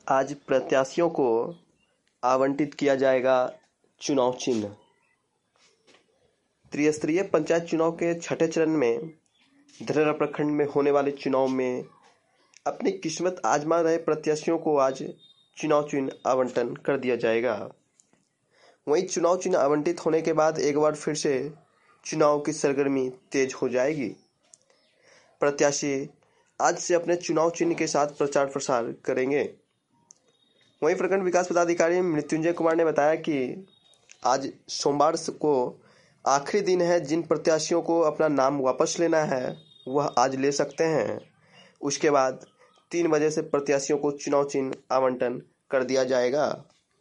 आज प्रत्याशियों को आवंटित किया जाएगा चुनाव चिन्ह। त्रिस्तरीय पंचायत चुनाव के छठे चरण में धरेरा प्रखंड में होने वाले चुनाव में अपनी किस्मत आजमा रहे प्रत्याशियों को आज चुनाव चिन्ह आवंटन कर दिया जाएगा। वहीं चुनाव चिन्ह आवंटित होने के बाद एक बार फिर से चुनाव की सरगर्मी तेज हो जाएगी। प्रत्याशी आज से अपने चुनाव चिन्ह के साथ प्रचार प्रसार करेंगे। वहीं प्रखंड विकास पदाधिकारी मृत्युंजय कुमार ने बताया कि आज सोमवार को आखिरी दिन है। जिन प्रत्याशियों को अपना नाम वापस लेना है वह आज ले सकते हैं। उसके बाद 3 बजे से प्रत्याशियों को चुनाव चिन्ह आवंटन कर दिया जाएगा।